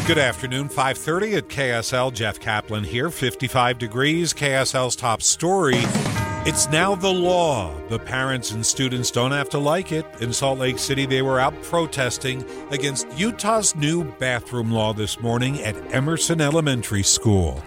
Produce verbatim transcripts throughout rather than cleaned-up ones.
Good afternoon, five thirty at K S L. Jeff Kaplan here, fifty-five degrees. K S L's top story. It's now the law. The parents and students don't have to like it. In Salt Lake City, they were out protesting against Utah's new bathroom law this morning at Emerson Elementary School.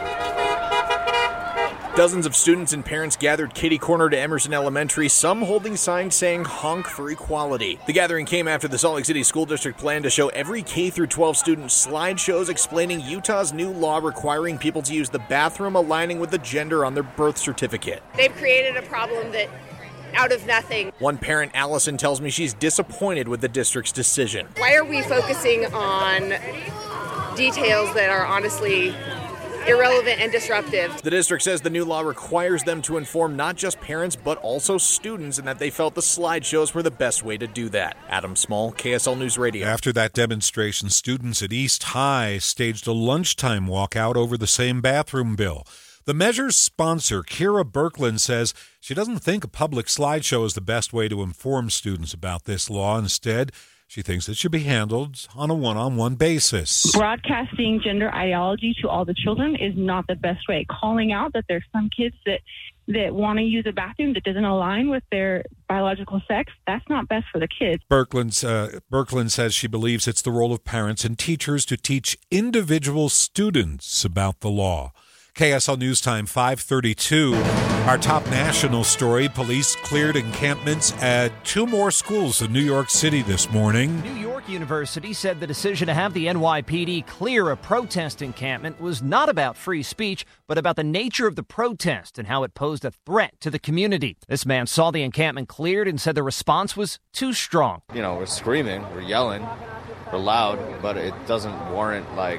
Dozens of students and parents gathered kitty-corner to Emerson Elementary, some holding signs saying honk for equality. The gathering came after the Salt Lake City School District planned to show every K through twelve student slideshows explaining Utah's new law requiring people to use the bathroom aligning with the gender on their birth certificate. They've created a problem that out of nothing. One parent, Allison, tells me she's disappointed with the district's decision. Why are we focusing on details that are honestly irrelevant and disruptive? The district says the new law requires them to inform not just parents but also students, and that they felt the slideshows were the best way to do that. Adam Small, K S L News Radio. After that demonstration, students at East High staged a lunchtime walkout over the same bathroom bill. The measure's sponsor, Kira Birkeland, says she doesn't think a public slideshow is the best way to inform students about this law. Instead, she thinks it should be handled on a one-on-one basis. Broadcasting gender ideology to all the children is not the best way. Calling out that there's some kids that, that want to use a bathroom that doesn't align with their biological sex, that's not best for the kids. Birkeland's, uh, Birkeland says she believes it's the role of parents and teachers to teach individual students about the law. K S L News Time, five thirty-two. Our top national story, police cleared encampments at two more schools in New York City this morning. New York University said the decision to have the N Y P D clear a protest encampment was not about free speech, but about the nature of the protest and how it posed a threat to the community. This man saw the encampment cleared and said the response was too strong. You know, we're screaming, we're yelling, we're loud, but it doesn't warrant, like,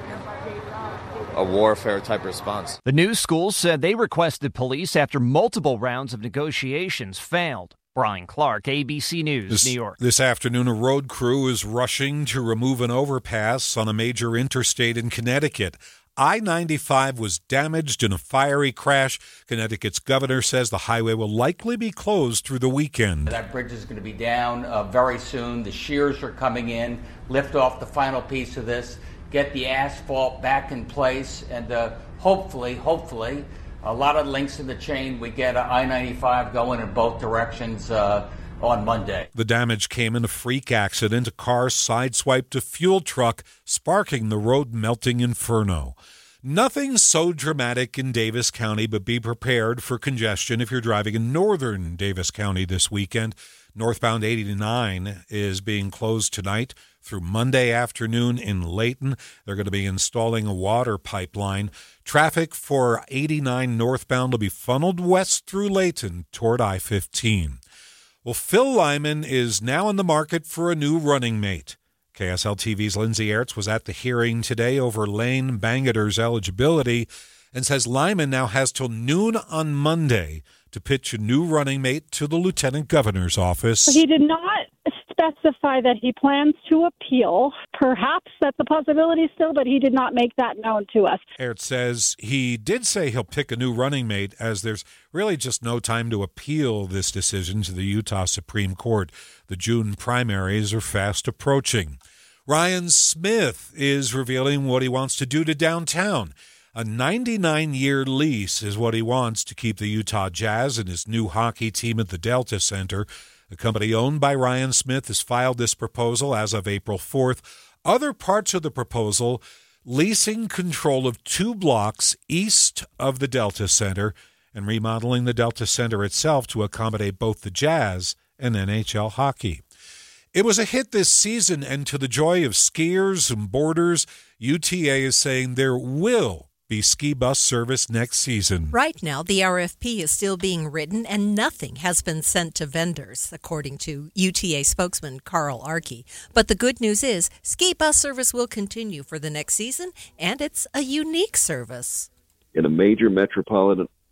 a warfare type response. The news schools said they requested police after multiple rounds of negotiations failed. Brian Clark, A B C News, this, New York. This afternoon, a road crew is rushing to remove an overpass on a major interstate in Connecticut. I ninety-five was damaged in a fiery crash. Connecticut's governor says the highway will likely be closed through the weekend. That bridge is going to be down uh, very soon. The shears are coming in, lift off the final piece of this, get the asphalt back in place, and uh, hopefully, hopefully, a lot of links in the chain, we get I ninety-five going in both directions uh, on Monday. The damage came in a freak accident. A car sideswiped a fuel truck, sparking the road-melting inferno. Nothing so dramatic in Davis County, but be prepared for congestion if you're driving in northern Davis County this weekend. Northbound eighty-nine is being closed tonight through Monday afternoon in Layton. They're going to be installing a water pipeline. Traffic for eighty-nine northbound will be funneled west through Layton toward I fifteen. Well, Phil Lyman is now in the market for a new running mate. K S L T V's Lindsay Aerts was at the hearing today over Lane Bangeter's eligibility and says Lyman now has till noon on Monday to pitch a new running mate to the lieutenant governor's office. He did not specify that he plans to appeal. Perhaps that's a possibility still, but he did not make that known to us. Aerts says he did say he'll pick a new running mate, as there's really just no time to appeal this decision to the Utah Supreme Court. The June primaries are fast approaching. Ryan Smith is revealing what he wants to do to downtown. A ninety-nine-year lease is what he wants to keep the Utah Jazz and his new hockey team at the Delta Center. The company owned by Ryan Smith has filed this proposal as of April fourth. Other parts of the proposal, leasing control of two blocks east of the Delta Center and remodeling the Delta Center itself to accommodate both the Jazz and N H L hockey. It was a hit this season, and to the joy of skiers and boarders, U T A is saying there will be ski bus service next season. Right now, the R F P is still being written and nothing has been sent to vendors, according to U T A spokesman Carl Arkey. But the good news is ski bus service will continue for the next season, and it's a unique service. In a major metropolitan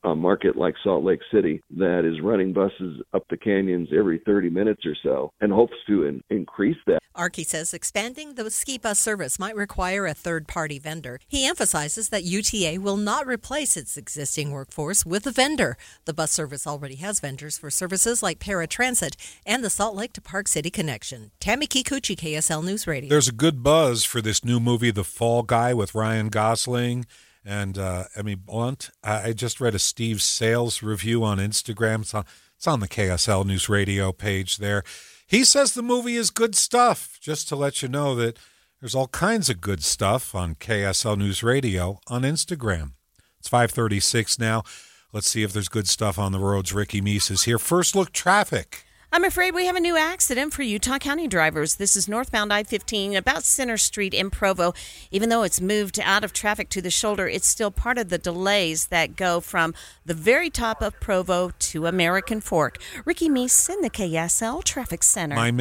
a market like Salt Lake City that is running buses up the canyons every thirty minutes or so and hopes to in- increase that. Archie says expanding the ski bus service might require a third-party vendor. He emphasizes that U T A will not replace its existing workforce with a vendor. The bus service already has vendors for services like Paratransit and the Salt Lake to Park City connection. Tammy Kikuchi, K S L News Radio. There's a good buzz for this new movie, The Fall Guy, with Ryan Gosling and uh, Emily Blunt. I just read a Steve Sales review on Instagram. It's on, it's on the K S L News Radio page there. He says the movie is good stuff, just to let you know that there's all kinds of good stuff on K S L News Radio on Instagram. It's five thirty-six now. Let's see if there's good stuff on the roads. Ricky Meese is here. First Look Traffic. I'm afraid we have a new accident for Utah County drivers. This is northbound I fifteen, about Center Street in Provo. Even though it's moved out of traffic to the shoulder, it's still part of the delays that go from the very top of Provo to American Fork. Ricky Meese in the K S L Traffic Center. My